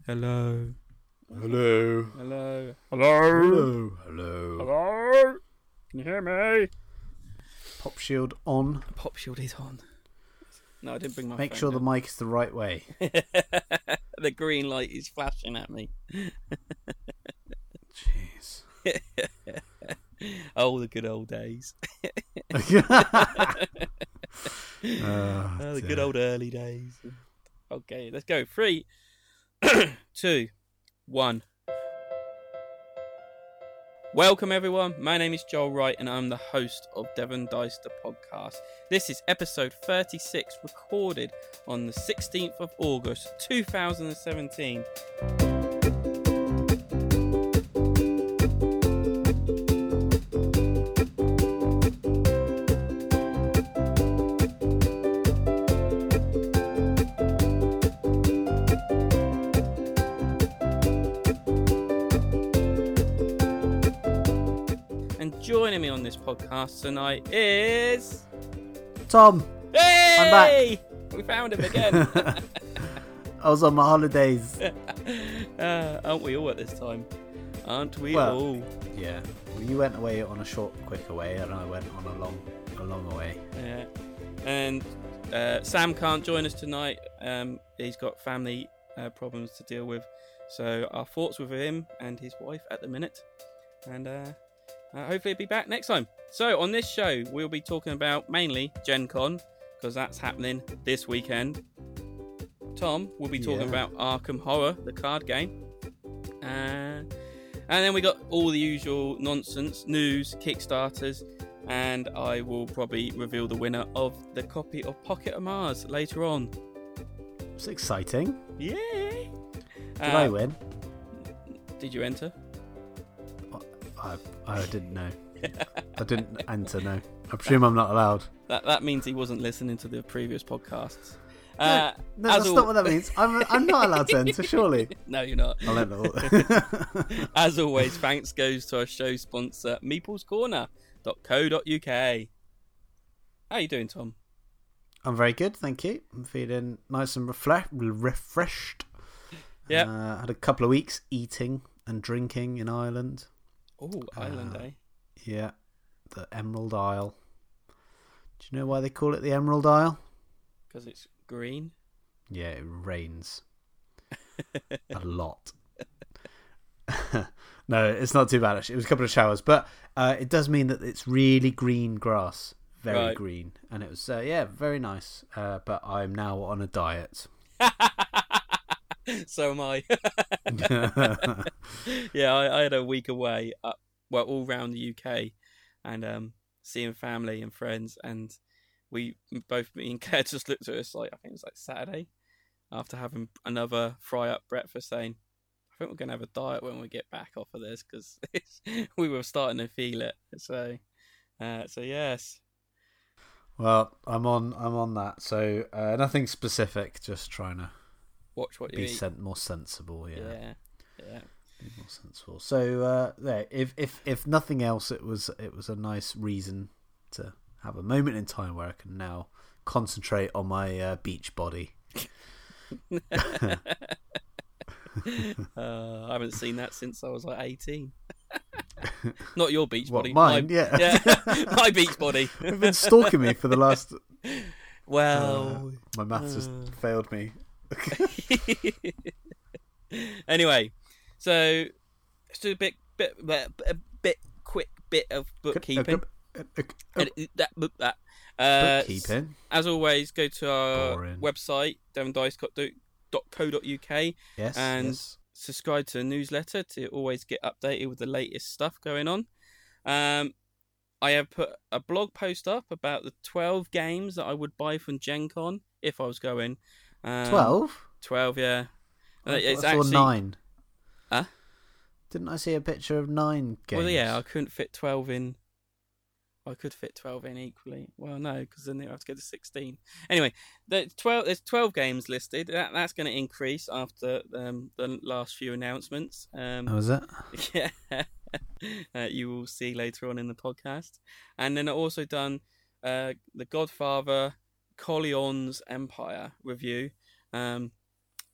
Hello. Hello. Hello. Hello. Hello. Hello. Can you hear me? Pop shield on. Pop shield is on. No, I didn't bring my Make phone sure the down. mic is the right way. The green light is flashing at me. Jeez. Oh, the good old days. The good old early days. Okay, let's go. 3, 2, 1. Welcome everyone, my name is Joel Wright and I'm the host of Devon Dice the podcast. This is episode 36, recorded on the 16th of August 2017. And joining me on this podcast tonight is... Tom, Hey! I'm back. We found him again. I was on my holidays. Aren't we all at this time? Aren't we Well, all? Yeah. Well, you went away on a short, quick away, and I went on a long away. Yeah. And Sam can't join us tonight. He's got family problems to deal with. So our thoughts with him and his wife at the minute. And hopefully he'll be back next time. So on this show, we'll be talking about mainly Gen Con, because that's happening this weekend. Tom will be talking about Arkham Horror, the card game. And then we got all the usual nonsense, news, Kickstarters, and I will probably reveal the winner of the copy of Pocket of Mars later on. It's exciting. Yeah. Did I win? Did you enter? I didn't know. I didn't enter, no. I presume I'm not allowed. That means he wasn't listening to the previous podcasts. No, that's not what that means. I'm not allowed to enter, surely. No, you're not. I'll enter all. As always, thanks goes to our show sponsor, meeplescorner.co.uk. How you doing, Tom? I'm very good, thank you. I'm feeling nice and refreshed. Yeah. Had a couple of weeks eating and drinking in Ireland. Oh, Ireland, eh? Yeah, the Emerald Isle. Do you know why they call it the Emerald Isle? Because it's green. Yeah, it rains a lot. No, it's not too bad actually. It was a couple of showers, but it does mean that it's really green grass, very Right. green, and it was very nice. But I'm now on a diet. So am I. Yeah, I had a week away, all around the UK, and seeing family and friends, and me and Claire just looked at us like, I think it was like Saturday, after having another fry-up breakfast, saying, I think we're going to have a diet when we get back off of this, because we were starting to feel it. So yes. Well, I'm on that. So nothing specific, just trying to Watch what you be eat. more sensible. Yeah. Be more sensible. So if nothing else, it was a nice reason to have a moment in time where I can now concentrate on my beach body. I haven't seen that since I was like 18. Not your beach body. Mine? Yeah. My beach body. You've been stalking me for the last... Well... my maths just failed me. Anyway, so let's do a quick bit of bookkeeping. Bookkeeping. As always, go to our Boring. website, devondice.co.uk, Yes. and yes. subscribe to the newsletter to always get updated with the latest stuff going on. I have put a blog post up about the 12 games that I would buy from Gen Con if I was going. 12? 12, yeah. I saw 9. Huh? Didn't I see a picture of 9 games? Well, yeah, I couldn't fit 12 in. I could fit 12 in equally. Well, no, because then they have to go to 16. Anyway, there's 12 games listed. That's going to increase after the last few announcements. Was it? Yeah. You will see later on in the podcast. And then I've also done The Godfather, Corleone's Empire review.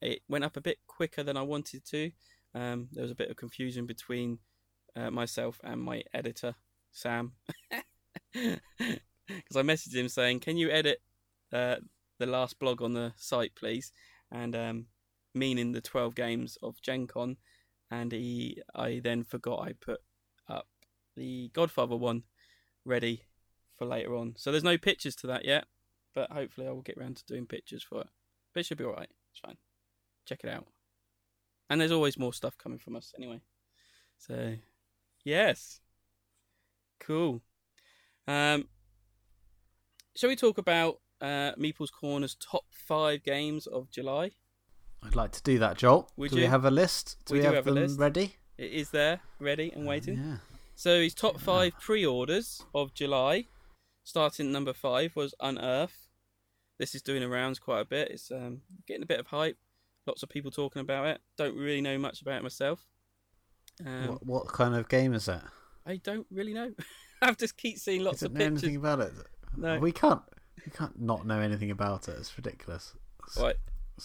it went up a bit quicker than I wanted to. There was a bit of confusion between myself and my editor, Sam, because I messaged him saying, "Can you edit the last blog on the site, please?" And meaning the 12 games of Gen Con, and I then forgot I put up the Godfather one ready for later on. So there's no pictures to that yet, but hopefully I will get around to doing pictures for it. But it should be alright. It's fine. Check it out. And there's always more stuff coming from us anyway. So, yes. Cool. Shall we talk about Meeple's Corner's top 5 games of July? I'd like to do that, Joel. Would do you? We have a list? Do we have them a list ready? It is there, ready and waiting. Yeah. So his top 5 pre-orders of July, starting number 5, was Unearth. This is doing the rounds quite a bit. It's getting a bit of hype. Lots of people talking about it. Don't really know much about it myself. What kind of game is it? I don't really know. I just keep seeing lots of pictures. Know anything about it? No. We can't not know anything about it. It's ridiculous. Right.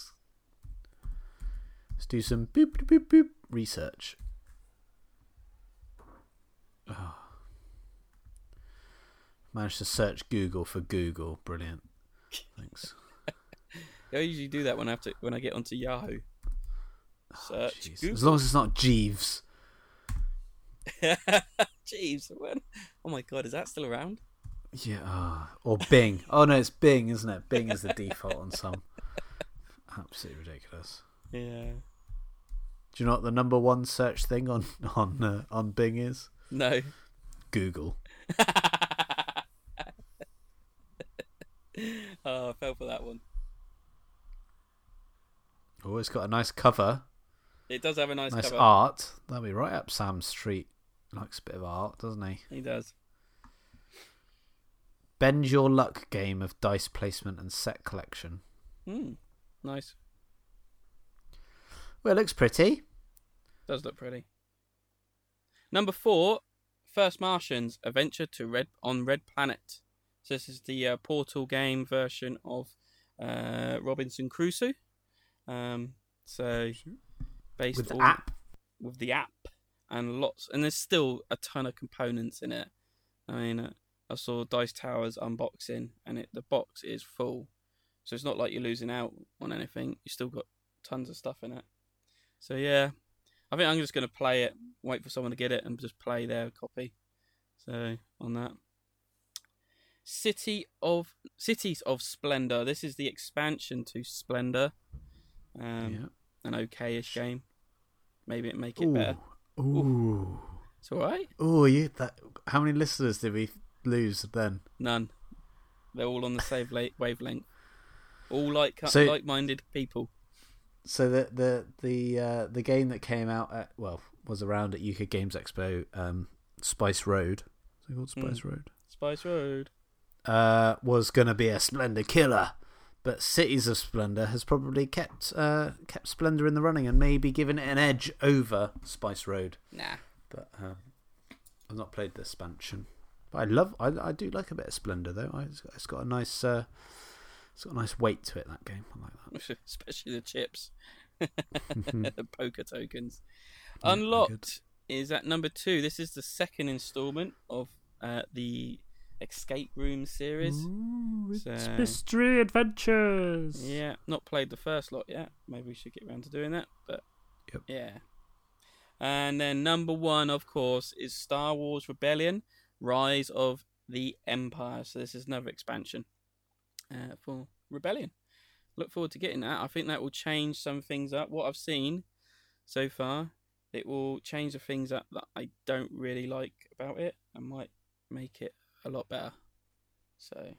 Let's do some boop boop boop research. Oh. Managed to search Google for Google. Brilliant. Thanks. I usually do that when I get onto Yahoo. Search Google. As long as it's not Jeeves. Jeeves. Oh my god, is that still around? Yeah. Or Bing. Oh no, it's Bing, isn't it? Bing is the default on some. Absolutely ridiculous. Yeah. Do you know what the number 1 search thing on Bing is? No. Google. Oh, I fell for that one. Oh, it's got a nice cover. It does have a nice cover. Art. That'll be right up Sam's street. Likes a bit of art, doesn't he? He does. Bend Your Luck game of dice placement and set collection. Nice. Well, it looks pretty. Does look pretty. Number 4, First Martians: Adventure to Red Planet. So this is the Portal game version of Robinson Crusoe. So based with the on app. With the app and there's still a ton of components in it. I mean, I saw Dice Tower's unboxing, and the box is full. So it's not like you're losing out on anything. You still got tons of stuff in it. So yeah, I think I'm just going to play it, wait for someone to get it, and just play their copy. So on that. Cities of Splendor. This is the expansion to Splendor. An okay-ish game. Maybe it make it better. Ooh. It's alright. Oh, how many listeners did we lose then? None. They're all on the same wavelength. All like-minded people. So the game that came out was around at UK Games Expo, Spice Road. Is it called Spice Road? Spice Road. Was going to be a Splendor killer, but Cities of Splendor has probably kept Splendor in the running and maybe given it an edge over Spice Road. Nah. But I've not played the expansion. But I do like a bit of Splendor though. It's got a nice weight to it, that game. I like that. Especially the chips. The poker tokens. Unlocked is at number 2. This is the second installment of the Escape Room series. Ooh, it's Mystery Adventures. Yeah, not played the first lot yet. Maybe we should get around to doing that. But yeah. And then number 1, of course, is Star Wars Rebellion: Rise of the Empire. So this is another expansion for Rebellion. Look forward to getting that. I think that will change some things up. What I've seen so far, it will change the things up that I don't really like about it and might make it a lot better. So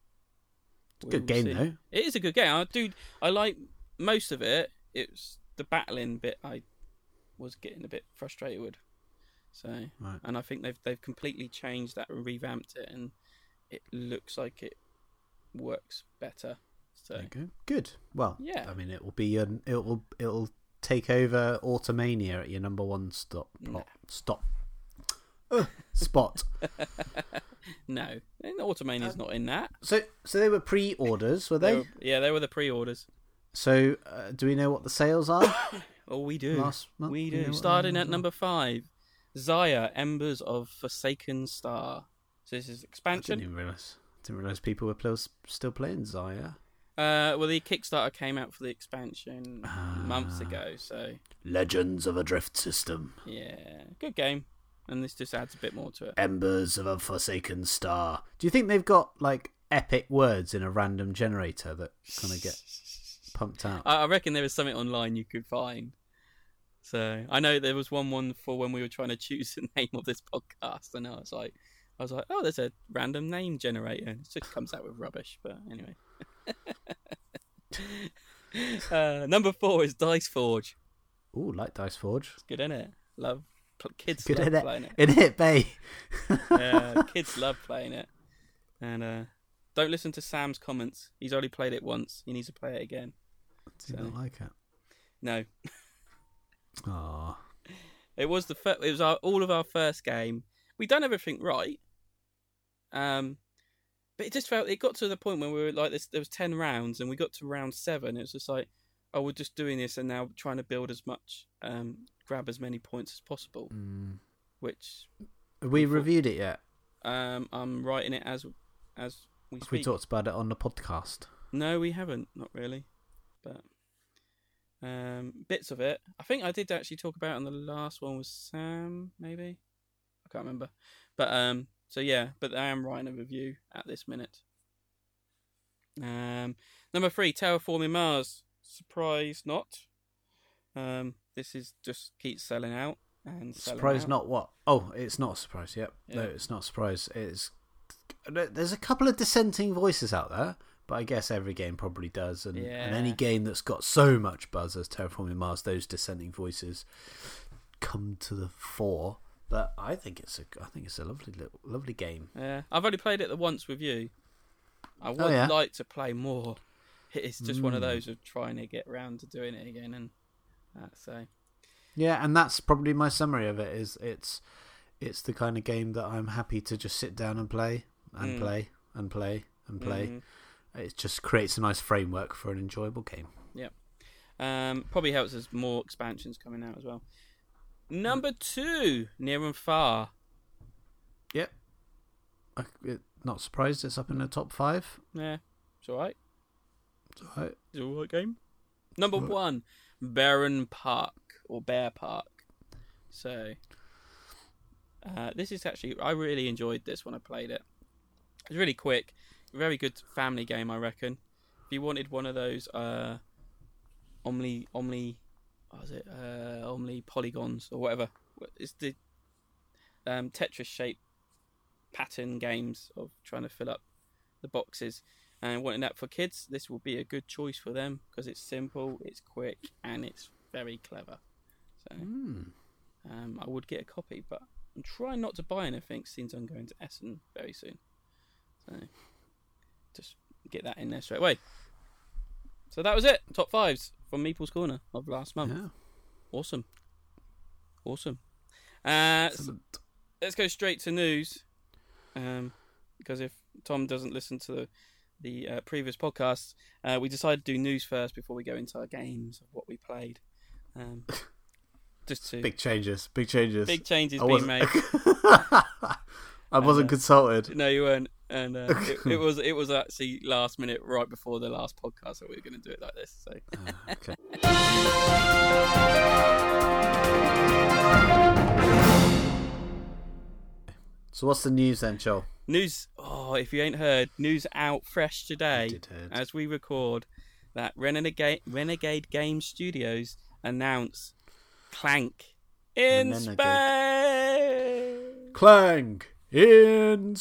good game though. It is a good game. I like most of it. It's the battling bit I was getting a bit frustrated with. So right. And I think they've completely changed that and revamped it, and it looks like it works better. So there you go. Good. Well, yeah. I mean, it will be it'll take over Automania at your number 1 spot. No, Automania's not in that. So they were pre-orders, were they? They were the pre-orders. So, do we know what the sales are? Oh, we do. Last month? We Do you do. know what Starting they at are? number 5, Zaya, Embers of Forsaken Star. So this is I didn't expansion. even realise. Didn't realise people were still playing Zaya. Well, the Kickstarter came out for the expansion months ago, so Legends of a Drift System. yeah, good game. And this just adds a bit more to it. Embers of a Forsaken Star. Do you think they've got like epic words in a random generator that kind of get pumped out? I reckon there was something online you could find. So I know there was one for when we were trying to choose the name of this podcast, and I was like, oh, there's a random name generator. It just comes out with rubbish, but anyway. Number 4 is Dice Forge. Ooh, like Dice Forge. It's good, isn't it? Kids Good love in playing it. In it, Bay. Yeah, kids love playing it. And don't listen to Sam's comments. He's already played it once. He needs to play it again. Do you not like it? No. Aww. It was all of our first game. We done everything right. But it just it got to the point where we were like this. There was 10 rounds, and we got to round 7. It was just like, oh, we're just doing this, and now trying to build as much, grab as many points as possible. Which have we reviewed it yet? I'm writing it as we speak. We talked about it on the podcast. No, we haven't. Not really, but bits of it. I think I did actually talk about it on the last one with Sam. Maybe I can't remember, but so yeah. But I am writing a review at this minute. Number 3, Terraforming Mars. Surprise, not. This is just keeps selling out and selling Surprise, out. not what? Oh, it's not a surprise. Yep. Yeah. No, it's not a surprise. There's a couple of dissenting voices out there, but I guess every game probably does, and any game that's got so much buzz as Terraforming Mars, those dissenting voices come to the fore. But I think it's a lovely game. Yeah, I've only played it once with you. I would like to play more. It's just one of those of trying to get around to doing it again, and so. Yeah, and that's probably my summary of it. Is it's the kind of game that I'm happy to just sit down and play and play and play and play. It just creates a nice framework for an enjoyable game. Yeah, probably helps as more expansions coming out as well. Number 2, Near and Far. Yep. Not surprised it's up in the top 5. Yeah, it's alright. It's alright. It's alright game. Number 1, Barren Park or Bear Park. So, this is actually, I really enjoyed this when I played it. It's really quick, very good family game, I reckon. If you wanted one of those Omni polygons or whatever, it's the Tetris shaped pattern games of trying to fill up the boxes, and wanting that for kids, this will be a good choice for them because it's simple, it's quick, and it's very clever. So I would get a copy, but I'm trying not to buy anything since I'm going to Essen very soon, so just get that in there straight away. So that was it, top 5s from Meeple's Corner of last month. Yeah. Awesome. Let's go straight to news, because if Tom doesn't listen to the previous podcasts, we decided to do news first before we go into our games of what we played. Just to Big changes being made. I wasn't consulted. No, you weren't, and it was actually last minute, right before the last podcast, that we were going to do it like this. So. Okay. So what's the news then, Joel? News. Oh, if you ain't heard, news out fresh today as we record that Renegade Game Studios announce Clank in space. Clank in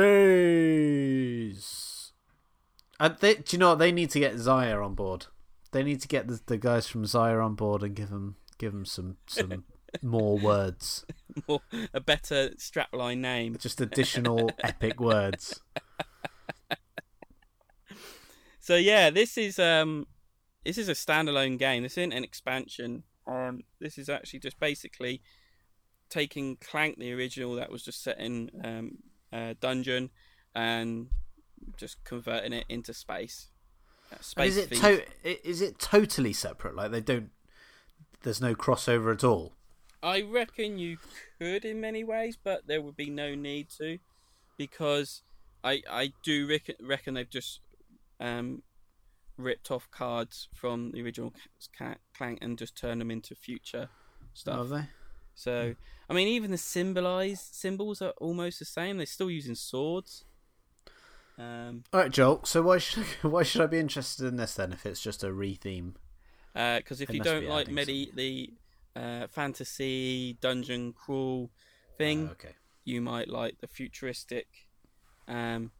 space. Do you know what? They need to get Zaya on board. They need to get the guys from Zaya on board and give them some more words. A better strapline name. Just additional epic words. So yeah, this is a standalone game. This isn't an expansion. This is actually just basically taking Clank, the original that was just set in a dungeon, and just converting it into space. space. Is it totally separate? Like they don't. There's no crossover at all. I reckon you could in many ways, but there would be no need to, because I do reckon they've just ripped off cards from the original Clank and just turned them into future stuff. Have they? So, I mean, even the symbols are almost the same. They're still using swords. All right, Joel. So why should I be interested in this then? If it's just a retheme? Because if you don't like the fantasy dungeon crawl thing, okay. You might like the futuristic, and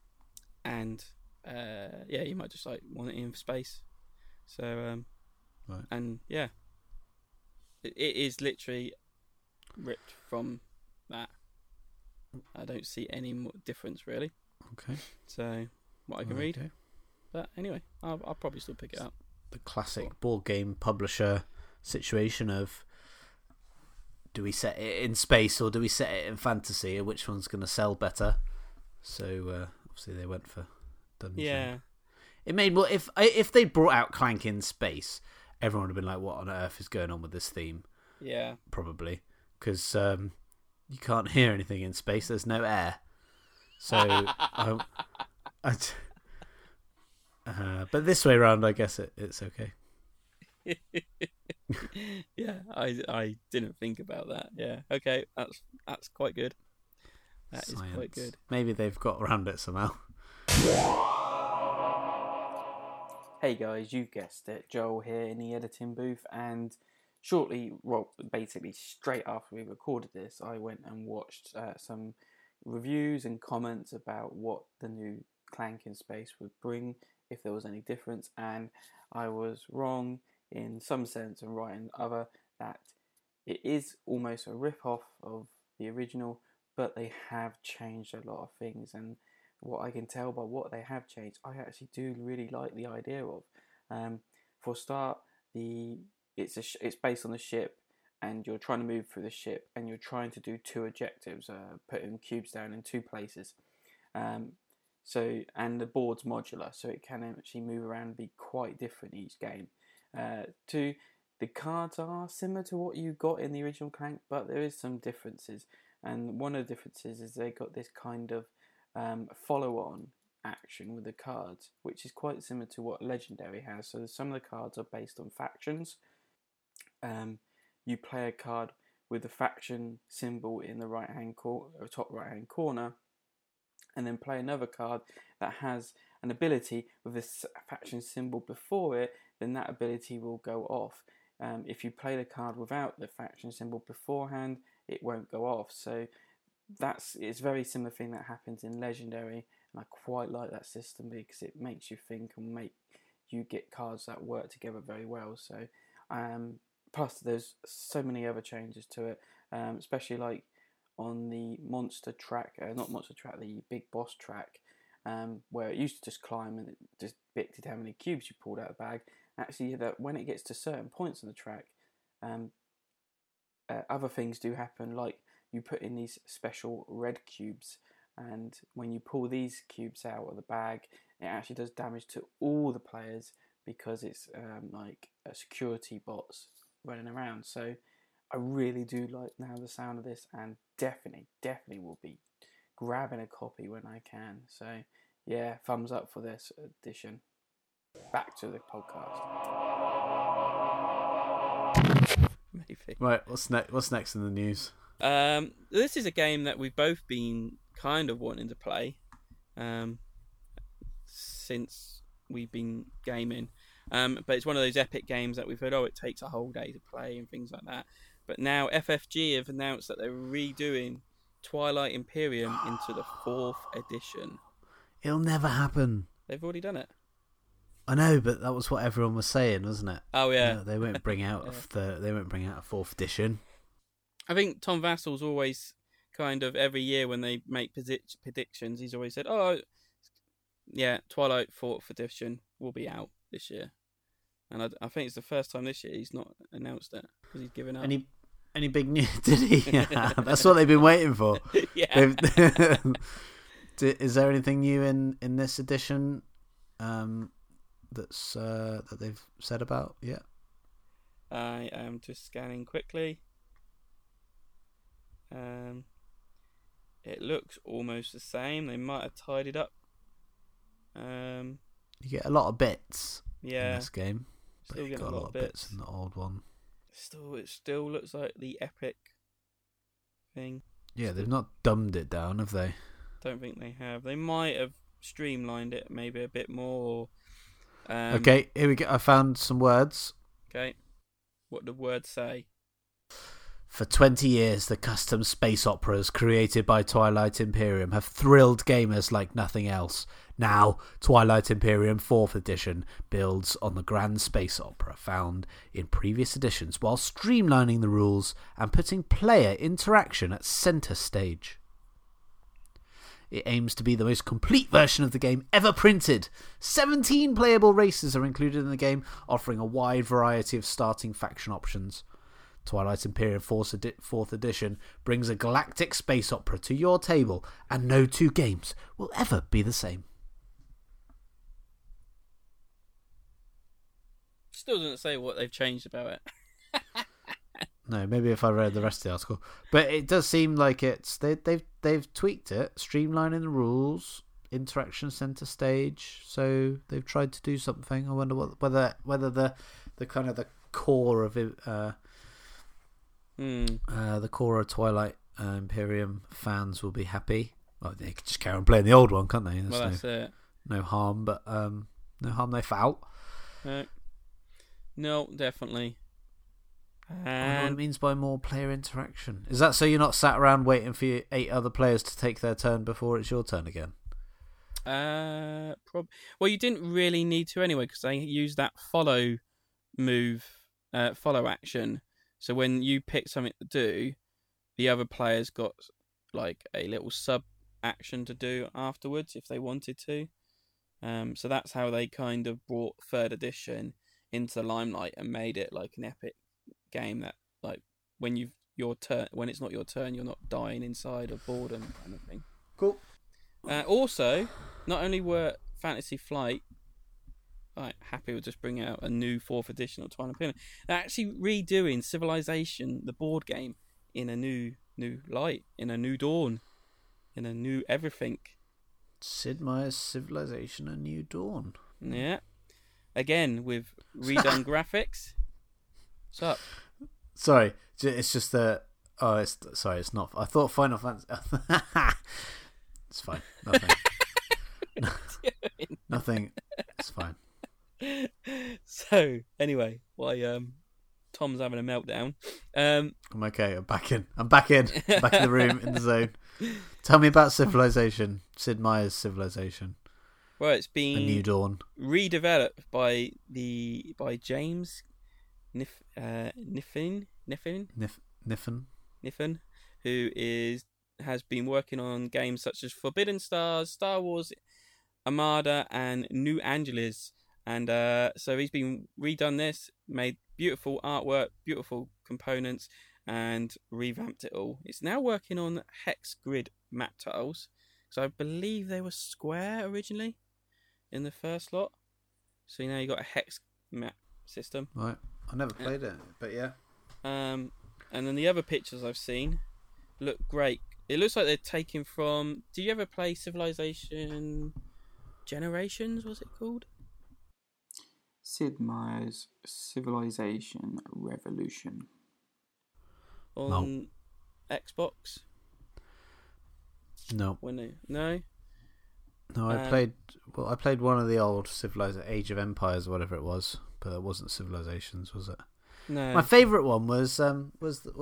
you might just like want it in space. So, right. And yeah, it is literally ripped from that. I don't see any more difference really. Okay. So what I can read, but anyway, I'll probably still pick it up. The classic board game publisher situation of, do we set it in space or do we set it in fantasy, or which one's going to sell better? So obviously they went for dungeon. Yeah. It made more if they brought out Clank in space, everyone would have been like, "What on earth is going on with this theme?" Yeah. Probably because you can't hear anything in space. There's no air. So, but this way around, I guess it's okay. Yeah, I didn't think about that. Yeah, okay, that's quite good. That Science. Is quite good. Maybe they've got around it somehow. Hey guys, you've guessed it. Joel here in the editing booth, and shortly, well, basically straight after we recorded this, I went and watched some reviews and comments about what the new Clank in Space would bring, if there was any difference, and I was wrong in some sense and right in other, that it is almost a rip-off of the original, but they have changed a lot of things, and what I can tell by what they have changed, I actually do really like the idea of. For a start, it's based on the ship, and you're trying to move through the ship, and you're trying to do two objectives, putting cubes down in two places. So, and the board's modular, so it can actually move around and be quite different each game. The cards are similar to what you got in the original Clank, but there is some differences. And one of the differences is they got this kind of follow-on action with the cards, which is quite similar to what Legendary has. So some of the cards are based on factions. You play a card with the faction symbol in the top right-hand corner, and then play another card that has an ability with this faction symbol before it, then that ability will go off. If you play the card without the faction symbol beforehand, it won't go off. So it's a very similar thing that happens in Legendary, and I quite like that system because it makes you think and make you get cards that work together very well. So plus there's so many other changes to it, especially like on the monster track, the big boss track, where it used to just climb and it just dictated how many cubes you pulled out of the bag. Actually, that when it gets to certain points on the track, other things do happen, like you put in these special red cubes, and when you pull these cubes out of the bag, it actually does damage to all the players because it's like a security bots running around. So I really do like now the sound of this, and definitely will be grabbing a copy when I can. So yeah, thumbs up for this edition. Back to the podcast. Maybe. Right, what's next in the news? This is a game that we've both been kind of wanting to play since we've been gaming. But it's one of those epic games that we've heard, it takes a whole day to play and things like that. But now FFG have announced that they're redoing Twilight Imperium into the 4th edition. It'll never happen. They've already done it. I know, but that was what everyone was saying, wasn't it? Oh yeah. They won't bring out a 4th edition. I think Tom Vassel's always kind of every year when they make predictions, he's always said, Twilight 4th edition will be out this year. And I think it's the first time this year he's not announced it because he's given up. Any big news? Did he? That's what they've been waiting for. Yeah. Is there anything new in this edition? that they've said about yet? I am just scanning quickly. It looks almost the same. They might have tidied up. You get a lot of bits in this game. Still you get got a lot of bits in the old one. It still looks like the Epic thing. Yeah, they've not dumbed it down, have they? Don't think they have. They might have streamlined it maybe a bit more. Okay, here we go. I found some words. Okay. What do words say? For 20 years, the custom space operas created by Twilight Imperium have thrilled gamers like nothing else. Now, Twilight Imperium 4th Edition builds on the grand space opera found in previous editions while streamlining the rules and putting player interaction at centre stage. It aims to be the most complete version of the game ever printed. 17 playable races are included in the game, offering a wide variety of starting faction options. Twilight Imperium 4th Edition brings a galactic space opera to your table, and no two games will ever be the same. Still doesn't say what they've changed about it. No, maybe if I read the rest of the article, but it does seem like they've tweaked it, streamlining the rules, interaction center stage. So they've tried to do something. I wonder whether the kind of the core of it, the core of Twilight Imperium fans will be happy. Well, they could just carry on playing the old one, can't they? That's it. No harm, but no harm, no foul. No, definitely. I don't know what it means by more player interaction. Is that so you're not sat around waiting for your 8 other players to take their turn before it's your turn again? Well, you didn't really need to anyway, because they used that follow action. So when you pick something to do, the other players got like a little sub action to do afterwards if they wanted to. So that's how they kind of brought 3rd edition into the limelight and made it like an epic game that, like, when it's not your turn, you're not dying inside of boredom kind of thing. Cool. Also, not only were Fantasy Flight happy with just bringing out a new 4th edition of Twilight Imperium, they're actually redoing Civilization, the board game, in a new light, in a new dawn, in a new everything. Sid Meier's Civilization: A New Dawn. Yeah. Again, with redone graphics. What's up? Sorry, it's just that. Oh, it's not. I thought Final Fantasy. It's fine. Nothing. Nothing. It's fine. So anyway, why Tom's having a meltdown. I'm okay. I'm back in. Back in the room, in the zone. Tell me about Civilization. Sid Meier's Civilization. Well, it's been A New Dawn, redeveloped by James Niffen, who has been working on games such as Forbidden Stars, Star Wars, Armada, and New Angeles. And so he's been redone this, made beautiful artwork, beautiful components, and revamped it all. It's now working on hex grid map tiles, because I believe they were square originally in the first lot. So now you got a hex map system. Right. I never played it, but yeah. And then the other pictures I've seen look great. It looks like they're taken from... Do you ever play Civilization Generations, was it called? Sid Meier's Civilization Revolution. On Xbox? No. No? No, I played one of the old Civilization, Age of Empires, or whatever it was, but it wasn't Civilizations, was it? No. My favourite one was the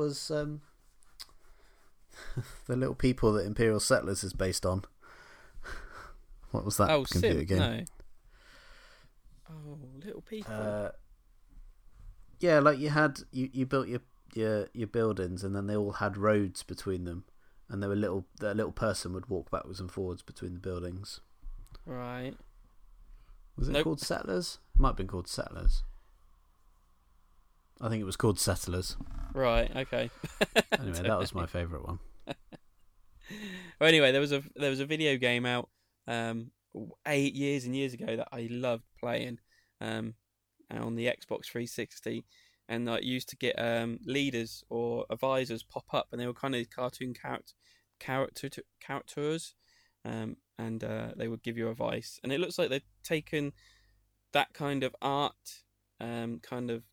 little people that Imperial Settlers is based on. What was that computer game? No. Oh, little people. Yeah, like you built your buildings, and then they all had roads between them, and a little person would walk backwards and forwards between the buildings. Right. Was it called Settlers? It might have been called Settlers. I think it was called Settlers. Right. Okay. Anyway, that was my favourite one. Well, anyway, there was a video game out 8 years and years ago that I loved playing, and on the Xbox 360, and like used to get leaders or advisors pop up, and they were kind of cartoon characters, and they would give you advice. And it looks like they've taken that kind of art, kind of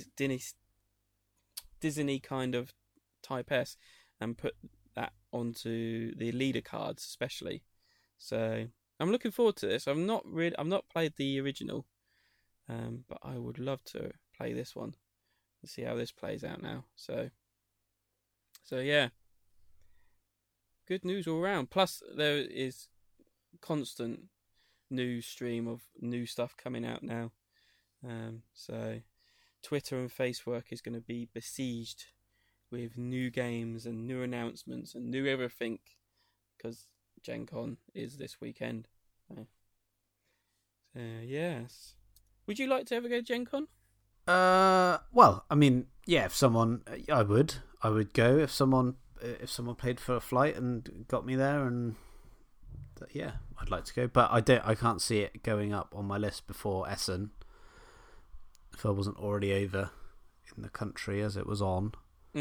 Disney kind of type S, and put that onto the leader cards especially. So I'm looking forward to this. I've not played the original, but I would love to play this one and see how this plays out now. So yeah, good news all around. Plus there is constant news stream of new stuff coming out now. So Twitter and Facebook is going to be besieged with new games and new announcements and new everything, because Gen Con is this weekend. So yes. Would you like to ever go to Gen Con? Well, I mean, yeah, if someone, I would go if someone paid for a flight and got me there, and yeah, I'd like to go. But I can't see it going up on my list before Essen if I wasn't already over in the country as it was on.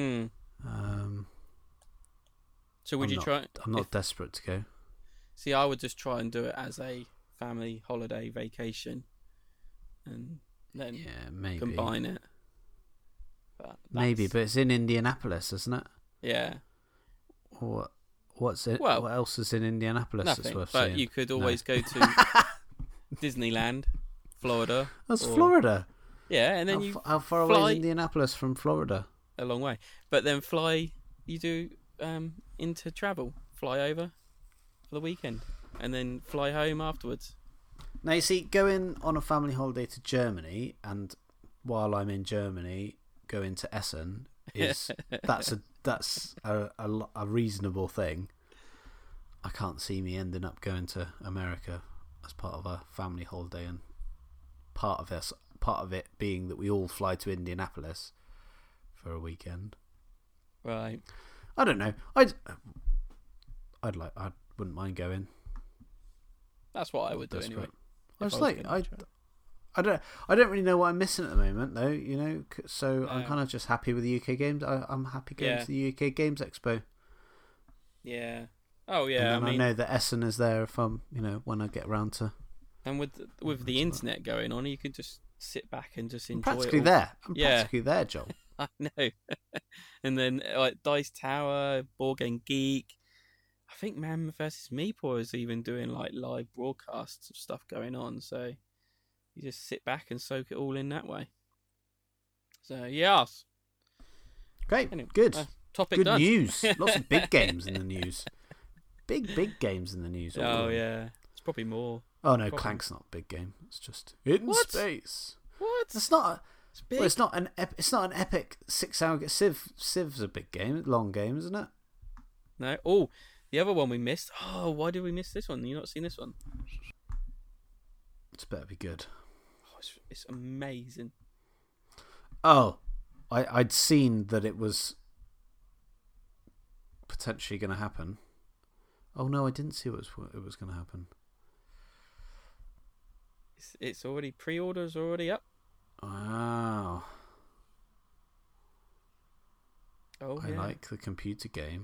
So would you try? I'm not desperate to go. See, I would just try and do it as a family holiday vacation, and then maybe combine it. But it's in Indianapolis, isn't it? Yeah. What's it? Well, what else is in Indianapolis nothing, that's worth but seeing? you could always go to Disneyland, Florida. That's Florida. Yeah, and then how far away is Indianapolis from Florida? A long way. But then you do into travel, fly over for the weekend, and then fly home afterwards. Now you see, going on a family holiday to Germany, and while I'm in Germany, going to Essen that's a reasonable thing. I can't see me ending up going to America as part of a family holiday, and part of it being that we all fly to Indianapolis for a weekend. Right. I don't know. I wouldn't mind going. That's what I would do anyway. I don't really know what I'm missing at the moment, though. You know, so I'm kind of just happy with the UK Games. I'm happy going to the UK Games Expo. Yeah. Oh yeah. And I know that Essen is there if I'm, when I get around to. And with the internet going on, you can just sit back and just enjoy. I'm practically there, Joel. I know. And then like Dice Tower, Board Game Geek. I think Man vs. Meeple is even doing like live broadcasts of stuff going on. So you just sit back and soak it all in that way. So yes. Great. Anyway, good. Topic good done. News. Lots of big games in the news. Big games in the news. Oh yeah. It's probably more. Oh no, Clank's not a big game. It's just in space. What? It's not. It's big. Well, it's not an epic 6-hour game. Civ's a big game, long game, isn't it? No. Oh, the other one we missed. Oh, why did we miss this one? You not seen this one? It's better be good. Oh, it's amazing. Oh, I'd seen that it was potentially going to happen. Oh no, I didn't see it was going to happen. It's already pre-orders already up. Wow. Oh, I like the computer game.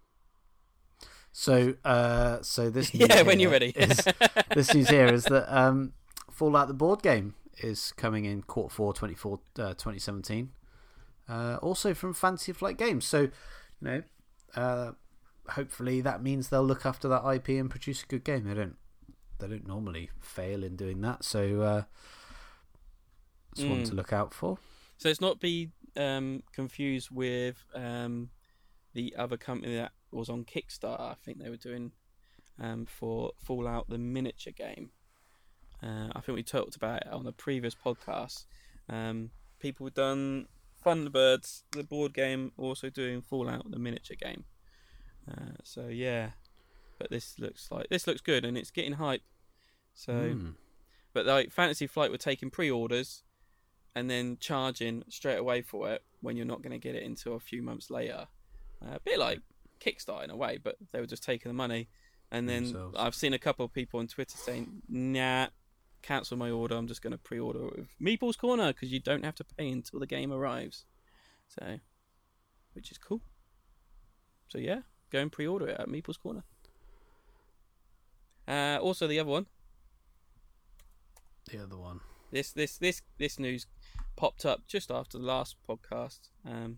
So this news when you're ready. This news here is that Fallout the board game is coming in Q4 2017. Also from Fantasy Flight Games. So, hopefully that means they'll look after that IP and produce a good game. They don't normally fail in doing that. So it's one to look out for. So it's not be confused with the other company that was on Kickstarter. I think they were doing for Fallout the miniature game. I think we talked about it on the previous podcast. People done Thunderbirds, the board game, also doing Fallout the miniature game. So yeah, but this looks good and it's getting hype. So, but like Fantasy Flight were taking pre-orders and then charging straight away for it when you're not going to get it until a few months later. A bit like Kickstarter in a way, but they were just taking the money. And then I've seen a couple of people on Twitter saying, "Nah, cancel my order. I'm just going to pre-order it with Meeple's Corner because you don't have to pay until the game arrives. So, which is cool. So yeah, go and pre-order it at Meeple's Corner. Also, the other one. This news popped up just after the last podcast.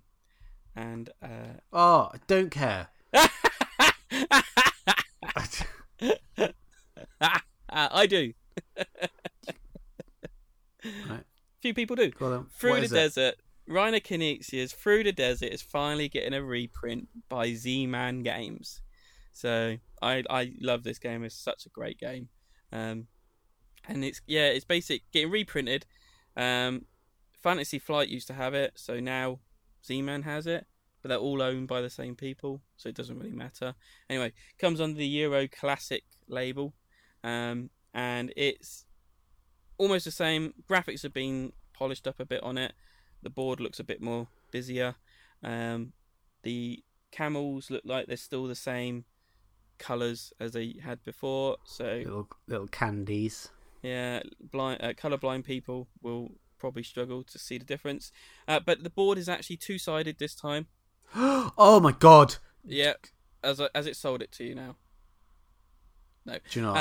I don't care. I do. Right. Few people do. Through the Desert. Reiner Knizia's Through the Desert is finally getting a reprint by Z-Man Games. So I love this game. It's such a great game. And it's basic getting reprinted. Fantasy Flight used to have it, so now Z-Man has it, but they're all owned by the same people, so it doesn't really matter. Anyway, comes under the Euro Classic label, and it's almost the same. Graphics have been polished up a bit on it. The board looks a bit more busier. The camels look like they're still the same colours as they had before. So little candies. Yeah, colourblind people will probably struggle to see the difference. But the board is actually two-sided this time. Oh my god! Yeah, as it sold it to you now. No. Do you know?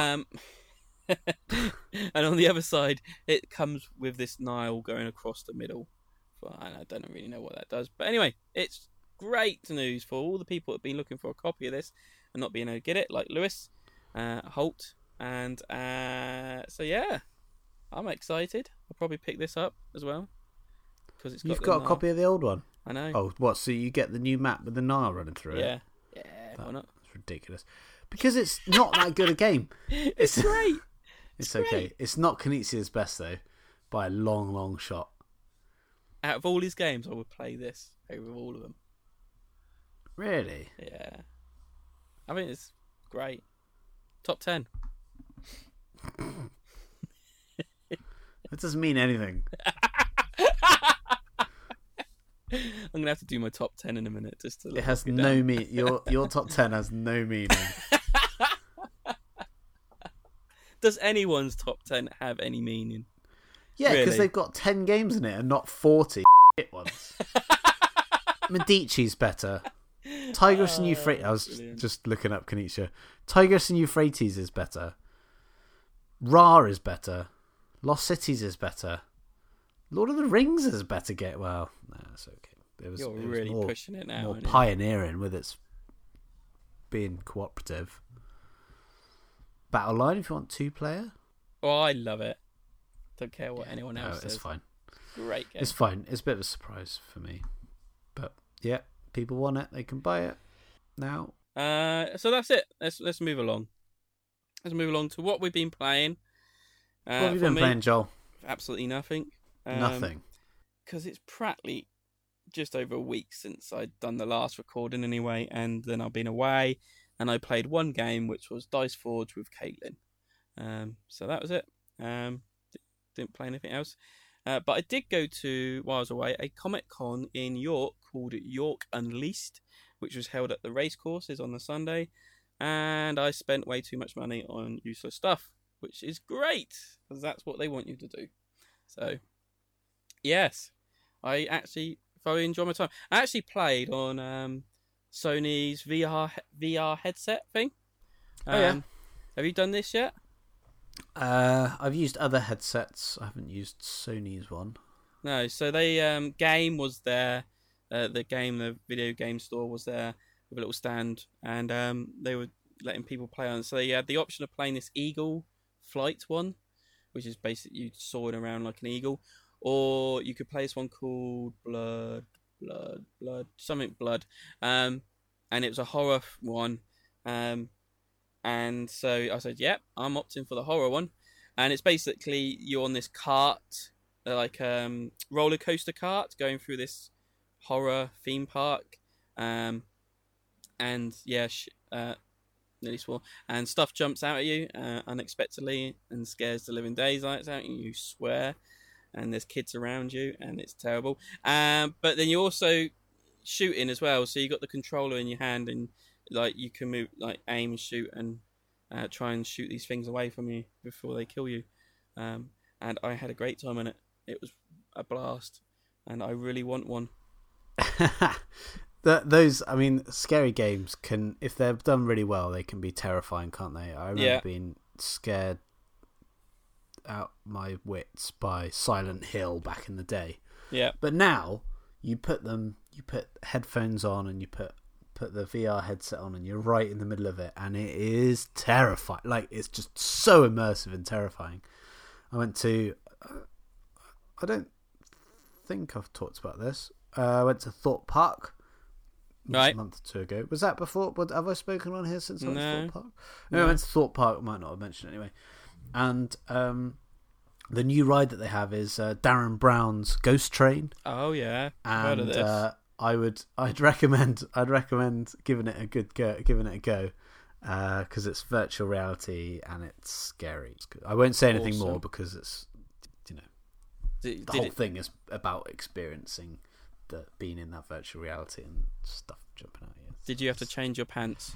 And on the other side, it comes with this Nile going across the middle. I don't really know what that does, but anyway, it's great news for all the people that have been looking for a copy of this and not being able to get it, like Lewis, Holt, and so yeah, I'm excited. I'll probably pick this up as well because it's got. You've got a copy of the old one. I know. Oh, what? So you get the new map with the Nile running through it? Yeah, why not? That's ridiculous. Because it's not that good a game. It's great. It's okay. Great. It's not Knizia's best though, by a long, long shot. Out of all his games, I would play this over all of them. Really? Yeah. I think it's great. Top 10. That doesn't mean anything. I'm gonna have to do my top 10 in a minute just to. It has no meaning. Your top 10 has no meaning. Does anyone's top 10 have any meaning? Yeah, because really? They've got 10 games in it and not 40 ones. Medici's better. Tigris and Euphrates. I was just looking up Knizia. Tigris and Euphrates is better. Ra is better. Lost Cities is better. Lord of the Rings is better. Well, no, it's okay. You're really pushing it now. More pioneering with its being cooperative. Battleline, if you want 2-player. Oh, I love it. Don't care what anyone else says. It's fine. Great game. It's fine. It's a bit of a surprise for me. But, yeah, people want it. They can buy it now. So that's it. Let's move along. Let's move along to what we've been playing. What have you been playing, Joel? Absolutely nothing. Nothing? Because it's practically just over a week since I'd done the last recording anyway, and then I've been away, and I played one game, which was Dice Forge with Caitlin. So that was it. Didn't play anything else. But I did go to, while I was away, a Comic-Con in York called York Unleashed, which was held at the racecourses on the Sunday. And I spent way too much money on useless stuff, which is great, because that's what they want you to do. So, yes, I actually thoroughly enjoyed my time. I actually played on Sony's VR headset thing. Yeah. Have you done this yet? I've used other headsets. I haven't used Sony's one. No, so they Game was there. The video game store was there with a little stand, and they were letting people play on. So they had the option of playing this Eagle Flight one, which is basically you soaring around like an eagle, or you could play this one called Blood, and it was a horror one. And so I said, yep, I'm opting for the horror one. And it's basically you're on this cart, like roller coaster cart, going through this horror theme park. And yeah, nearly swore. And stuff jumps out at you unexpectedly and scares the living daylights out of you. You swear. And there's kids around you, and it's terrible. But then you're also shooting as well. So you got the controller in your hand, and like you can move, like aim, shoot, and try and shoot these things away from you before they kill you. and I had a great time on it. It was a blast, and I really want one. Those, I mean, scary games can, if they're done really well, they can be terrifying, can't they? I remember being scared out my wits by Silent Hill back in the day. Yeah. But now you put headphones on and you put the VR headset on and you're right in the middle of it, and it is terrifying. Like, it's just so immersive and terrifying. I went to, I don't think I've talked about this. I went to Thorpe Park. Right. A month or two ago. Was that before? Have I spoken on here since I went to Thorpe Park? No, No. I went to Thorpe Park. I might not have mentioned it anyway. And the new ride that they have is Darren Brown's Ghost Train. Oh yeah, And heard of this. I'd recommend giving it a go because it's virtual reality and it's scary. It's good. I won't say anything more because it's the whole thing is about experiencing being in that virtual reality and stuff jumping out of you. Did you have to change your pants?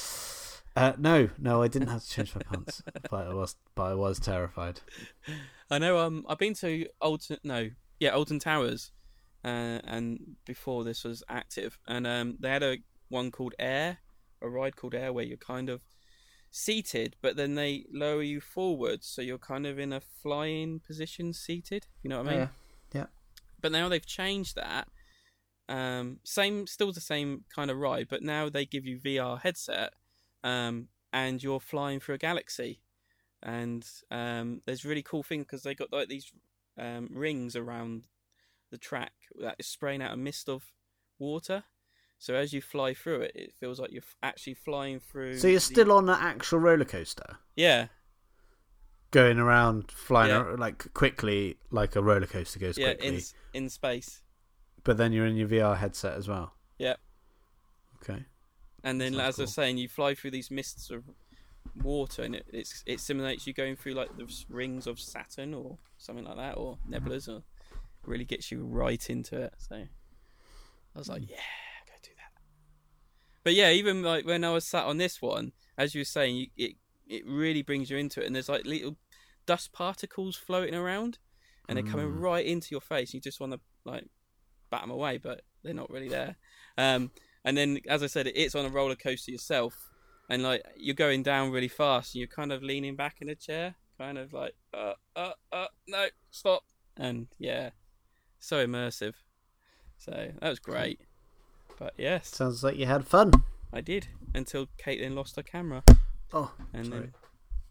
No, I didn't have to change my pants, but I was terrified. I know. I've been to Alton Towers, and before this was active, and they had a ride called Air, where you're kind of seated, but then they lower you forward, so you're kind of in a flying position, seated. You know what I mean? Yeah. But now they've changed that. Still the same kind of ride, but now they give you VR headset, and you're flying through a galaxy, and there's a really cool thing because they got like these rings around the track that is spraying out a mist of water. So as you fly through it, it feels like you're actually flying through. So you're still on an actual roller coaster? Yeah. Going around, flying like quickly, like a roller coaster goes quickly. Yeah, in space. But then you're in your VR headset as well. Yeah. Okay. And then, Sounds as I cool. was saying, you fly through these mists of water, and it simulates you going through like the rings of Saturn or something like that, or nebulas, or really gets you right into it. So I was like, yeah, go do that. But yeah, even like when I was sat on this one, as you were saying, it really brings you into it, and there's like little dust particles floating around, and they're coming right into your face. You just want to like bat them away, but they're not really there. And then, as I said, it's on a roller coaster yourself, and like you're going down really fast, and you're kind of leaning back in a chair, kind of like, no, stop, and yeah, so immersive. So that was great. But yes, Sounds like you had fun. I did, until Caitlin lost her camera, Oh, and sorry. then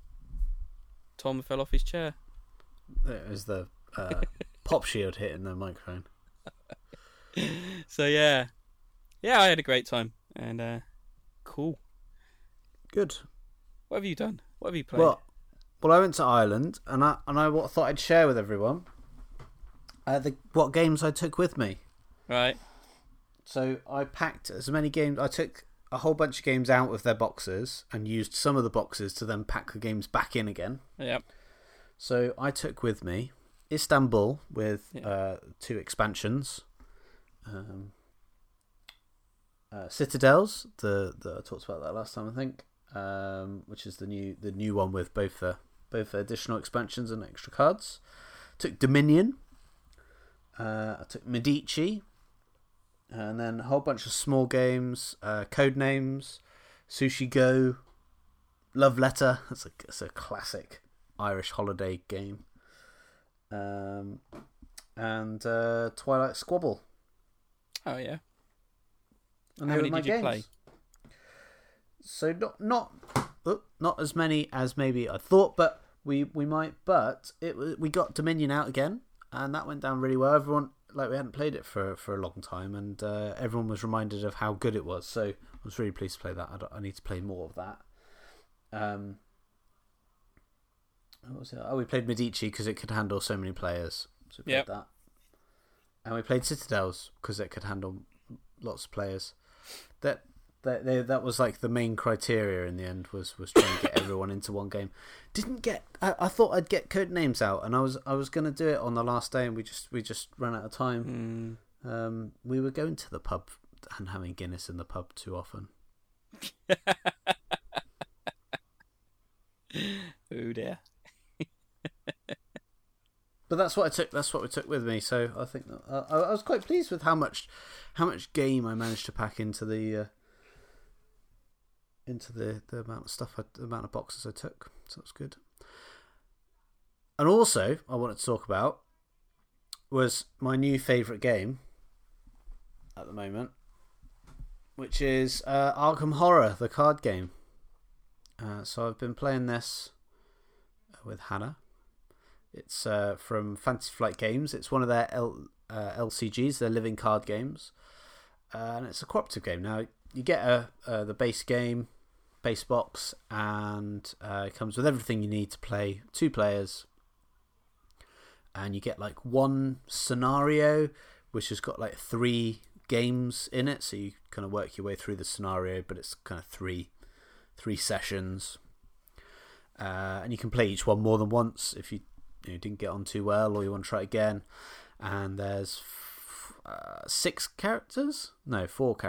Tom fell off his chair. It was the pop shield hitting the microphone. So yeah, I had a great time, and cool. Good. What have you done? What have you played? Well, I went to Ireland, and I thought I'd share with everyone what games I took with me. Right. So I packed as many games. I took a whole bunch of games out of their boxes and used some of the boxes to then pack the games back in again. Yep. So I took with me Istanbul with 2 expansions. Citadels, the I talked about that last time, I think, which is the new one with both the additional expansions and extra cards. Took Dominion. I took Medici, and then a whole bunch of small games, Codenames, Sushi Go, Love Letter. That's a classic Irish holiday game. And Twilight Squabble. Oh yeah. And How they many were my did you games. play? So not as many as maybe I thought, but we might. But we got Dominion out again, and that went down really well. Everyone, like, we hadn't played it for a long time, and everyone was reminded of how good it was. So I was really pleased to play that. I need to play more of that. What was it? Oh, we played Medici because it could handle so many players. So we played that. And we played Citadels because it could handle lots of players. That was like the main criteria in the end was trying to get everyone into one game. I thought I'd get Codenames out, and I was going to do it on the last day, and we just ran out of time. We were going to the pub and having Guinness in the pub too often. Oh dear. that's what I took. That's what we took with me. So I think that, I was quite pleased with how much game I managed to pack into the amount of stuff, the amount of boxes I took. So that's good. And also, I wanted to talk about was my new favourite game at the moment, which is Arkham Horror, the card game. So I've been playing this with Hannah. It's from Fantasy Flight Games. It's one of their LCGs, their living card games, and it's a cooperative game. Now you get the base game, base box, and it comes with everything you need to play 2 players. And you get like one scenario, which has got like 3 games in it, so you kind of work your way through the scenario, but it's kind of three sessions, and you can play each one more than once if you didn't get on too well or you want to try again. And there's 4 characters. I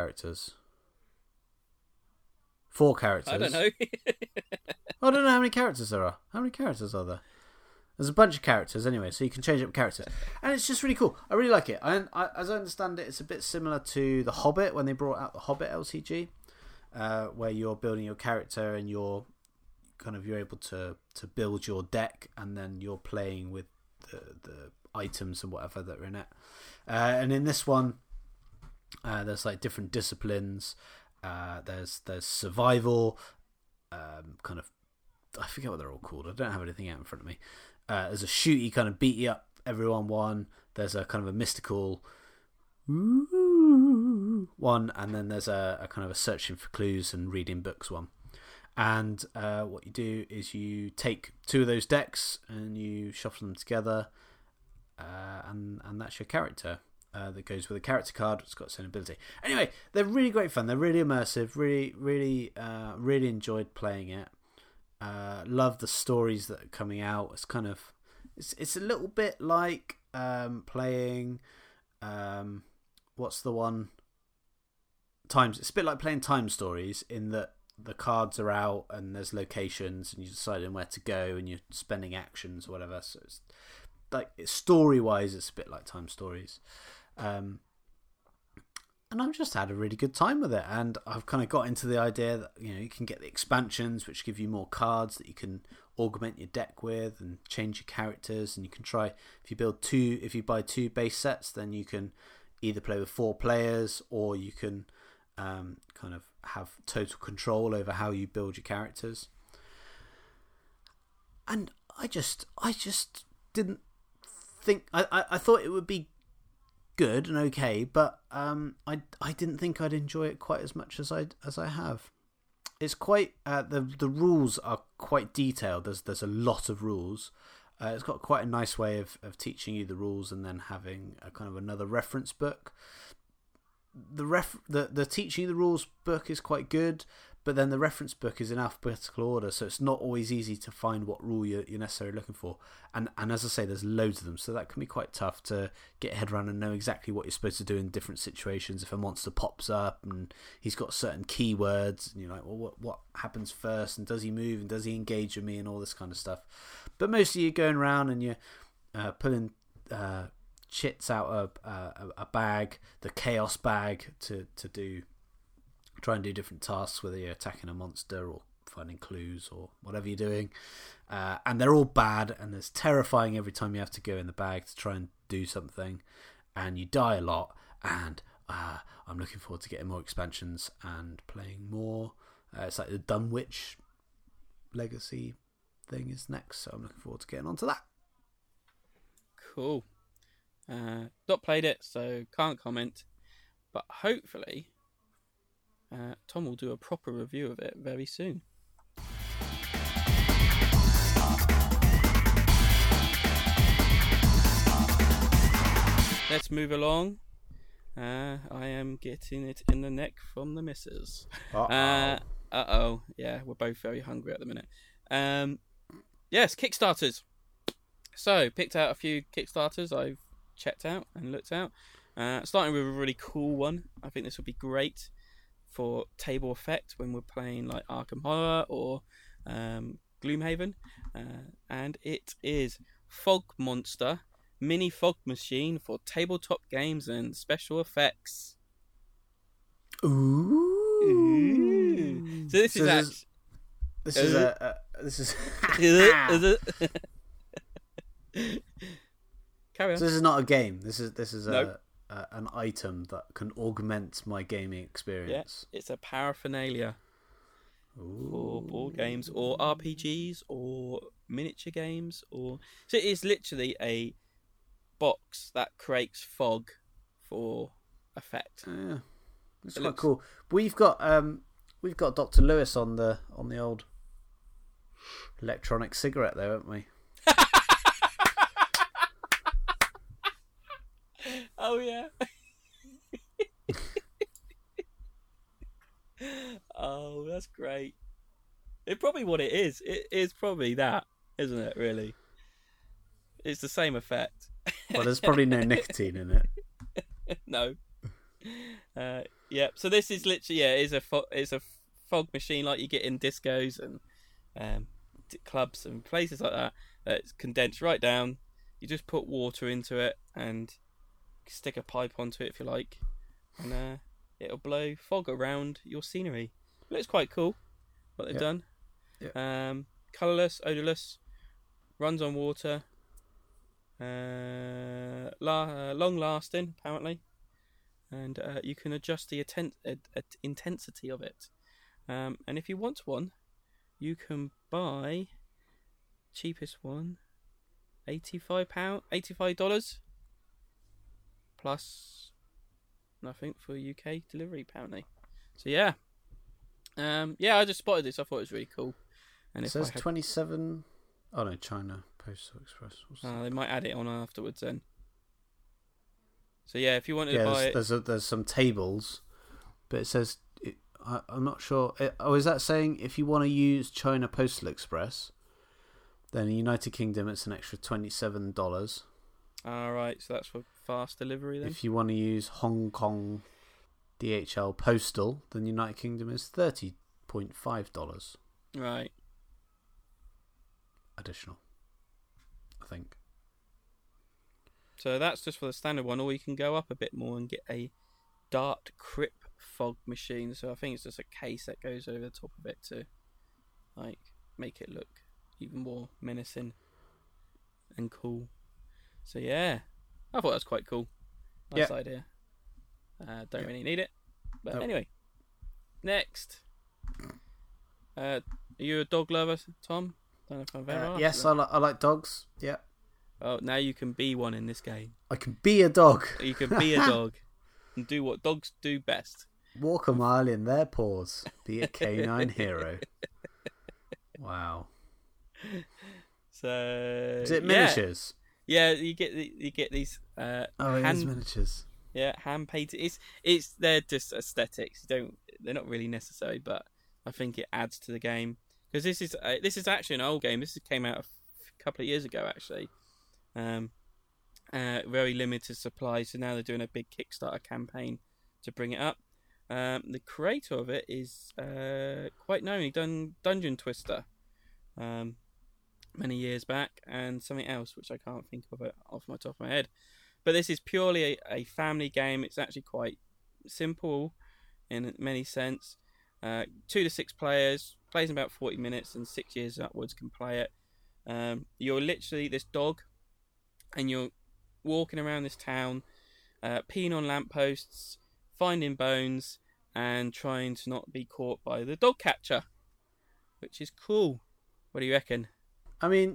don't know. I don't know how many characters there are. How many characters are there? There's a bunch of characters anyway, so you can change up characters. And it's just really cool. I really like it. As I understand it, it's a bit similar to The Hobbit, when they brought out the Hobbit LCG, where you're building your character and you're able to build your deck, and then you're playing with the items and whatever that are in it. And in this one, there's like different disciplines. There's survival, I forget what they're all called. I don't have anything out in front of me. There's a shooty kind of beat you up everyone one. There's a kind of a mystical one, and then there's a kind of a searching for clues and reading books one. And what you do is you take 2 of those decks and you shuffle them together, and that's your character that goes with a character card. It's got its own ability. Anyway, they're really great fun. They're really immersive. Really enjoyed playing it. Love the stories that are coming out. It's a little bit like playing what's the one? It's a bit like playing Time Stories, in that the cards are out and there's locations and you're deciding where to go and you're spending actions or whatever. So it's like, story wise, it's a bit like Time Stories. And I've just had a really good time with it, and I've kind of got into the idea that you can get the expansions, which give you more cards that you can augment your deck with and change your characters. And you can try, if you buy 2 base sets, then you can either play with 4 players, or you can kind of have total control over how you build your characters. And I just didn't think, I thought it would be good and okay, but I didn't think I'd enjoy it quite as much as I have. It's quite the rules are quite detailed. There's a lot of rules. It's got quite a nice way of teaching you the rules, and then having a kind of another reference book. The teaching the rules book is quite good, but then the reference book is in alphabetical order, so it's not always easy to find what rule you're necessarily looking for. And as I say, there's loads of them, so that can be quite tough to get your head around and know exactly what you're supposed to do in different situations. If a monster pops up and he's got certain keywords, and you're like, well, what happens first, and does he move, and does he engage with me, and all this kind of stuff. But mostly you're going around and you're pulling chits out of a bag, the chaos bag, to try and do different tasks, whether you're attacking a monster or finding clues or whatever you're doing. And they're all bad, and there's terrifying every time you have to go in the bag to try and do something, and you die a lot. And I'm looking forward to getting more expansions and playing more. It's like the Dunwich Legacy thing is next, so I'm looking forward to getting onto that. Cool. Not played it, so can't comment, but hopefully Tom will do a proper review of it very soon. Let's move along. I am getting it in the neck from the missus. Uh-oh. Yeah, we're both very hungry at the minute. Yes, Kickstarters. So, picked out a few Kickstarters I've checked out and looked out. Starting with a really cool one. I think this would be great for table effect when we're playing like Arkham Horror or Gloomhaven. And it is Fog Monster mini fog machine for tabletop games and special effects. Ooh. So this is Carry on. So this is not a game. This is Nope. an item that can augment my gaming experience. Yeah, it's a paraphernalia for board games or RPGs or miniature games so it is literally a box that creates fog for effect. Yeah, it's quite cool. We've got Dr. Lewis on the old electronic cigarette there, haven't we? Oh yeah. Oh, that's great. It's probably what it is. It is probably that, isn't it? Really, it's the same effect. Well, there's probably no nicotine in it. No. Yeah. So this is literally it's a fog machine like you get in discos and clubs and places like that. It's condensed right down. You just put water into it and stick a pipe onto it if you like, and it'll blow fog around your scenery. It looks quite cool what they've done. Yep. Colourless, odourless, runs on water, long lasting apparently, and you can adjust the intensity of it. And if you want one, you can buy cheapest one, $85 plus nothing for UK delivery apparently. So yeah, I just spotted this. I thought it was really cool. And it says 27. Oh no, China Postal Express. They might add it on afterwards then. So yeah, if you wanted to buy it, there's some tables, but it says I'm not sure. Is that saying if you want to use China Postal Express, then in the United Kingdom it's an extra $27. Alright, so that's for fast delivery then? If you want to use Hong Kong DHL Postal, then the United Kingdom is $30.5. Right. Additional, I think. So that's just for the standard one, or you can go up a bit more and get a Dart Crip fog machine. So I think it's just a case that goes over the top of it to make it look even more menacing and cool. So yeah, I thought that was quite cool. Nice idea. Don't really need it, but anyway. Next, are you a dog lover, Tom? Don't know if I've ever asked yes, I like dogs. Yeah. Oh, now you can be one in this game. I can be a dog. You can be a dog and do what dogs do best. Walk a mile in their paws. Be a canine hero. Wow. So is it miniatures? Yeah, you get these. It is miniatures. Yeah, hand painted. It's they're just aesthetics. They're not really necessary, but I think it adds to the game because this is actually an old game. This came out a couple of years ago actually. Very limited supply, so now they're doing a big Kickstarter campaign to bring it up. The creator of it is quite known. He done Dungeon Twister many years back, and something else which I can't think of it off my top of my head. But this is purely a family game. It's actually quite simple in many sense. 2 to 6 players, plays in about 40 minutes, and 6 years upwards can play it. You're literally this dog, and you're walking around this town, peeing on lampposts, finding bones, and trying to not be caught by the dog catcher, which is cool. What do you reckon? I mean,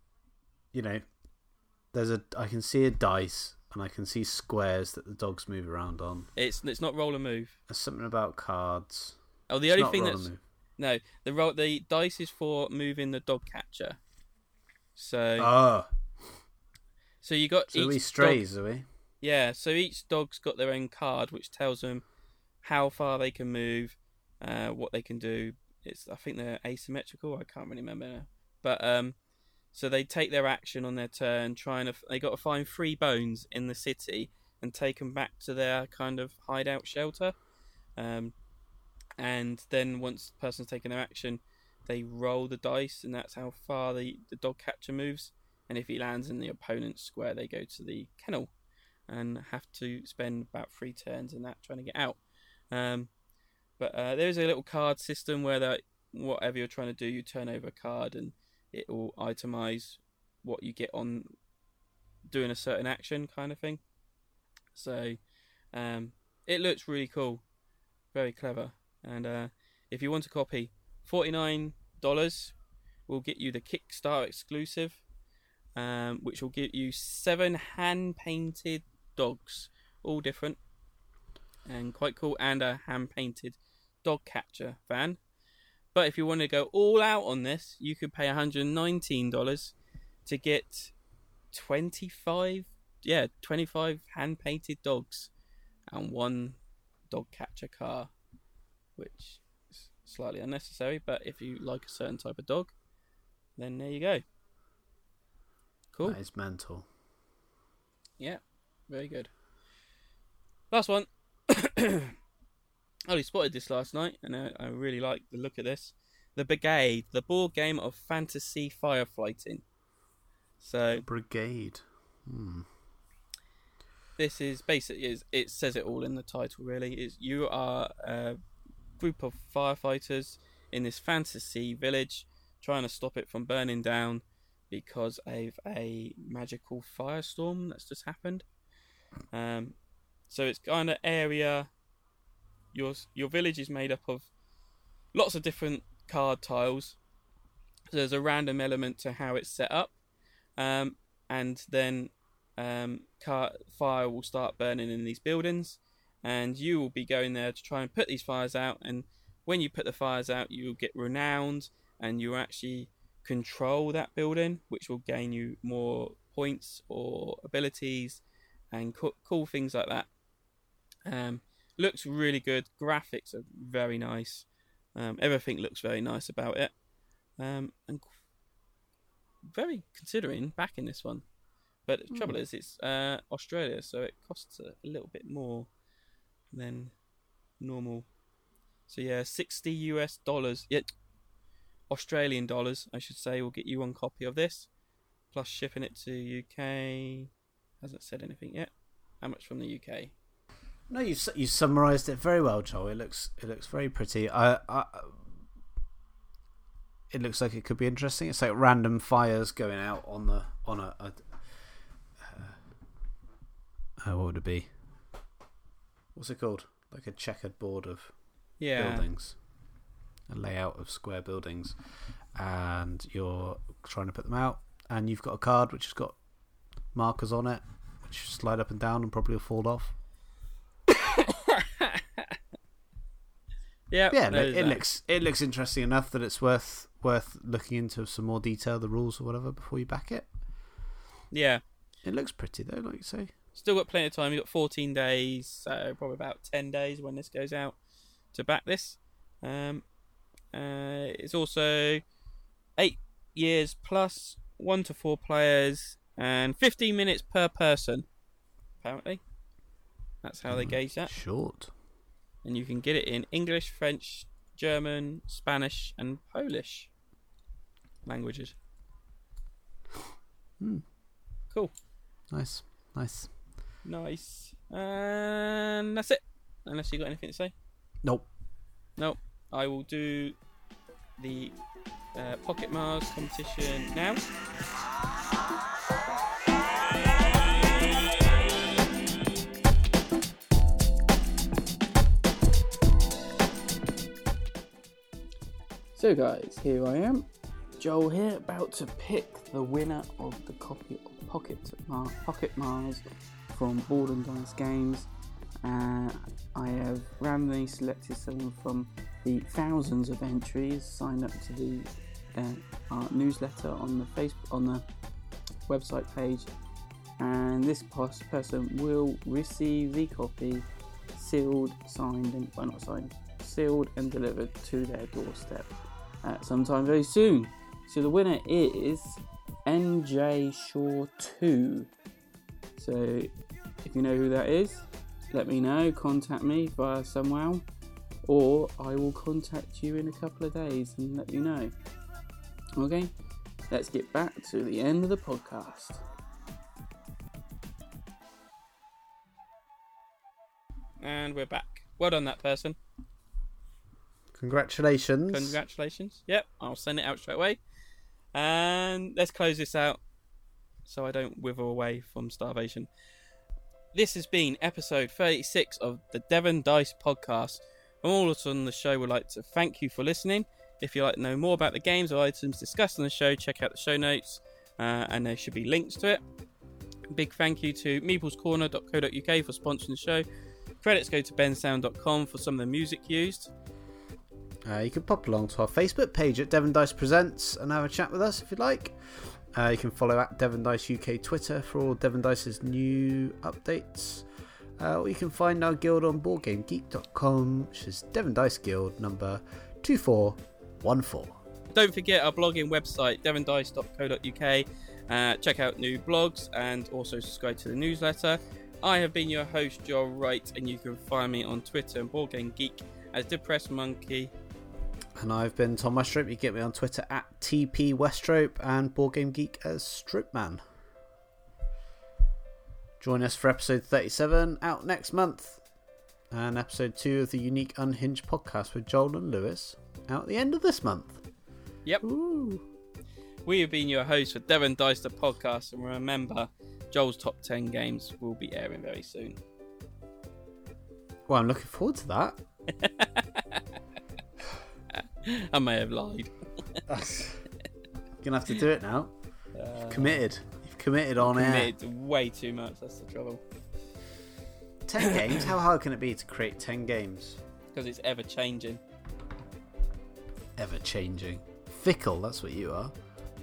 I can see a dice, and I can see squares that the dogs move around on. It's not roll and move. There's something about cards. Oh, the only thing that's no, the dice is for moving the dog catcher. So so you got each we strays, dog, are we? Yeah, so each dog's got their own card, which tells them how far they can move, what they can do. I think they're asymmetrical. I can't really remember now. But so they take their action on their turn, they got to find 3 bones in the city and take them back to their kind of hideout shelter. And then once the person's taken their action, they roll the dice, and that's how far the dog catcher moves. and if he lands in the opponent's square, they go to the kennel and have to spend about 3 turns in that trying to get out. But there's a little card system where whatever you're trying to do, you turn over a card and it will itemize what you get on doing a certain action, kind of thing. So it looks really cool, very clever. And if you want a copy, $49 will get you the Kickstarter exclusive, which will get you 7 hand-painted dogs, all different and quite cool, and a hand-painted dog catcher van. But if you want to go all out on this, you could pay $119 to get 25 hand-painted dogs and 1 dog catcher car, which is slightly unnecessary, but if you like a certain type of dog, then there you go. Cool. That is mental. Yeah, very good. Last one. I only spotted this last night, and I really like the look of this. The Brigade, the board game of fantasy firefighting. So Brigade. This is basically, it says it all in the title, really. You are a group of firefighters in this fantasy village trying to stop it from burning down because of a magical firestorm that's just happened. So it's kind of area. Your village is made up of lots of different card tiles. So there's a random element to how it's set up, and then fire will start burning in these buildings, and you will be going there to try and put these fires out. And when you put the fires out, you'll get renowned, and you actually control that building, which will gain you more points or abilities and cool things like that. Looks really good. Graphics are very nice. Everything looks very nice about it. And very considering backing this one. But the trouble is, it's Australia, so it costs a little bit more than normal. So yeah, $60 Australian dollars, I should say, will get you 1 copy of this, plus shipping it to UK. Hasn't said anything yet. How much from the UK? No, you summarised it very well, Joel. It looks very pretty. It looks like it could be interesting. It's like random fires going out on a what would it be? What's it called? Like a checkered board of buildings, a layout of square buildings, and you're trying to put them out. And you've got a card which has got markers on it, which slide up and down and probably will fall off. Yeah, it looks interesting enough that it's worth looking into some more detail, the rules or whatever, before you back it. Yeah, it looks pretty though, like you say. Still got plenty of time. You've got 14 days, so probably about 10 days when this goes out to back this. It's also 8 years plus, 1 to 4 players, and 15 minutes per person. Apparently, that's how they gauge that. Short. And you can get it in English, French, German, Spanish, and Polish languages. Cool. Nice. And that's it. Unless you got anything to say? Nope. I will do the Pocket Mars competition now. So guys, here I am, Joel here, about to pick the winner of the copy of Pocket Mars from Board and Dice Games. I have randomly selected someone from the thousands of entries signed up to the our newsletter on the website page, and this person will receive the copy sealed and delivered to their doorstep sometime very soon. So the winner is NJ Shaw 2. So if you know who that is, let me know, contact me via somehow, or I will contact you in a couple of days and let you know. Okay, let's get back to the end of the podcast. And we're back. Well done, that person. Congratulations. Yep, I'll send it out straight away. And let's close this out so I don't wither away from starvation. This has been episode 36 of the Devon Dice podcast. From all of us on the show, we'd like to thank you for listening. If you'd like to know more about the games or items discussed on the show, check out the show notes, and there should be links to it. Big thank you to meeplescorner.co.uk for sponsoring the show. Credits go to bensound.com for some of the music used. You can pop along to our Facebook page at Devon Dice Presents and have a chat with us if you'd like. You can follow at Devon Dice UK Twitter for all Devon Dice's new updates. Or you can find our guild on BoardGameGeek.com, which is Devon Dice Guild number 2414. Don't forget our blogging website, devondice.co.uk. Check out new blogs and also subscribe to the newsletter. I have been your host, Joel Wright, and you can find me on Twitter and BoardGameGeek as Depressed Monkey. And I've been Tom Westrope. You can get me on Twitter at TP Westrope and BoardGameGeek as Stroopman. Join us for episode 37 out next month. And episode 2 of the Unique Unhinged podcast with Joel and Lewis out at the end of this month. Yep. Ooh. We have been your hosts for Devon Dice the podcast, and remember, Joel's top 10 games will be airing very soon. Well, I'm looking forward to that. I may have lied. You're gonna have to do it now. You've committed. You've committed on air. Committed way too much. That's the trouble. 10 games? How hard can it be to create 10 games? Because it's ever changing. Ever changing. Fickle. That's what you are.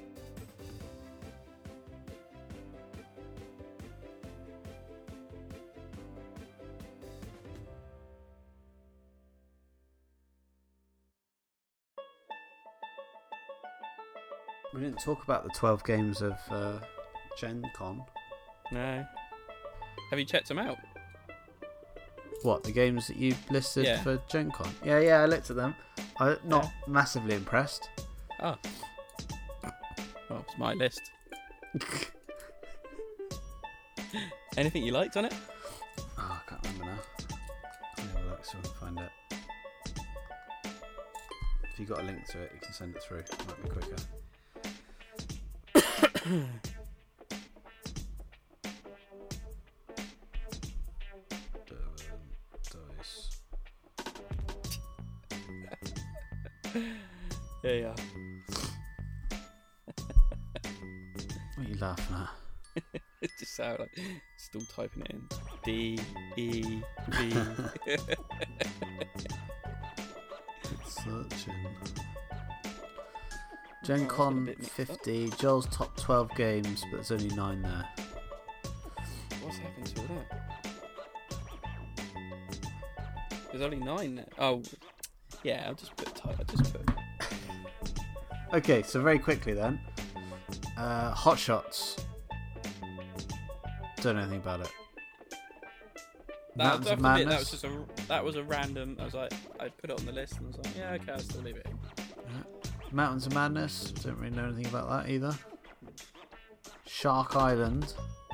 We didn't talk about the 12 games of Gen Con. No. Have you checked them out? What, the games that you listed Yeah. for Gen Con? Yeah, I looked at them. I'm not massively impressed. Oh. Well, it's my list. Anything you liked on it? Oh, I can't remember now. Let me have a look so I can find it. If you got a link to it, you can send it through. It might be quicker. Dice. There you are. What are you laughing at? It just sounds like still typing it in. D-E-V. It's searching. Gen Oh, Con that's been a bit mixed 50, Joel's top 12 games, but there's only 9 there. What's happened to all that? There's only 9 there. Oh, yeah, I'll just put. Okay, so very quickly then. Hot Shots. Don't know anything about it. Mountains of Madness. That was a random. I was like, I put it on the list and I was like, yeah, okay, I'll still leave it in. Mountains of Madness. Don't really know anything about that either. Shark Island.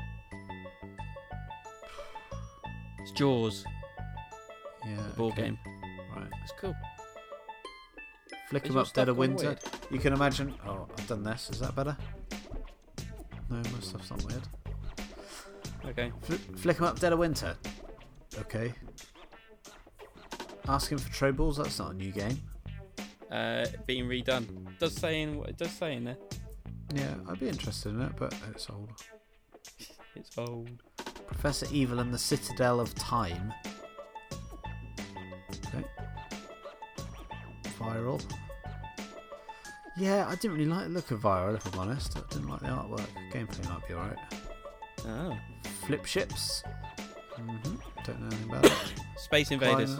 It's Jaws, Yeah. the board okay. game. Right. It's cool. Flick Is 'em your Up stuff Dead of gone Winter. weird? You can imagine. Oh, I've done this. Is that better? No, my stuff's not weird. Okay. Flick 'em Up Dead of Winter. Okay. Asking for Trobles. That's not a new game. Being redone. It does say in there. Yeah, I'd be interested in it, but it's old. It's old. Professor Evil and the Citadel of Time. Okay. Viral. Yeah, I didn't really like the look of Viral, if I'm honest. I didn't like the artwork. Gameplay might be alright. Oh. Flip Ships. Don't know anything about it. Space Invaders.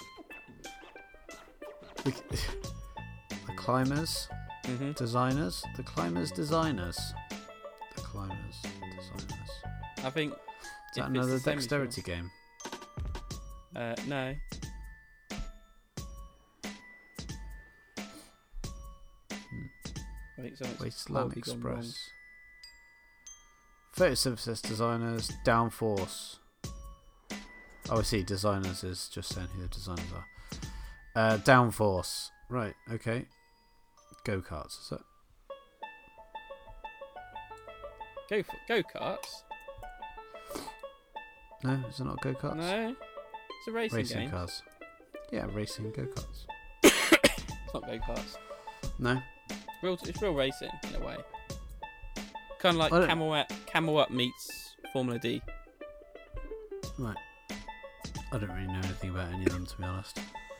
The Climbers. Designers. The Climbers Designers. The Climbers Designers. I think. Is that another dexterity game? No. I think something's Wasteland horribly gone wrong. Express. Photosynthesis designers, Downforce. Oh, I see. Designers is just saying who the designers are. Downforce. Right. Okay. Go-karts. Is that? Go-karts? No, is it not go-karts? No, it's a racing game. Cars. Yeah, racing go-karts. It's not go-karts. No. It's real racing in a way. Kind of like Camel Up meets Formula D. Right. I don't really know anything about any of them, to be honest.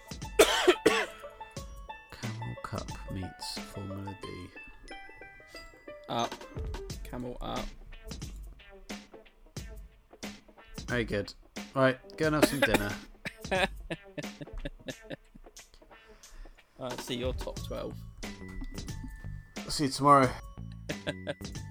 Camel Cup meets Formula D. Up. Camel Up. Very good. Right, go and have some dinner. Alright, see your top 12. See you tomorrow.